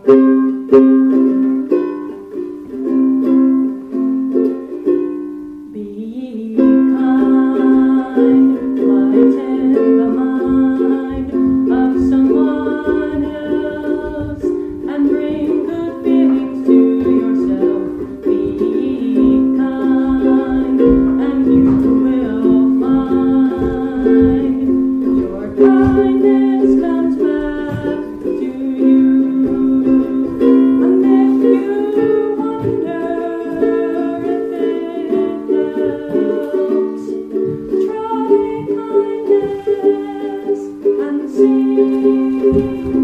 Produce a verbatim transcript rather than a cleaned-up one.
Be kind, lighten the mind of someone else, and bring good feelings to yourself. Be kind, and you will find your kindness comes back to you. And if you wonder if it helps, try kindness and see.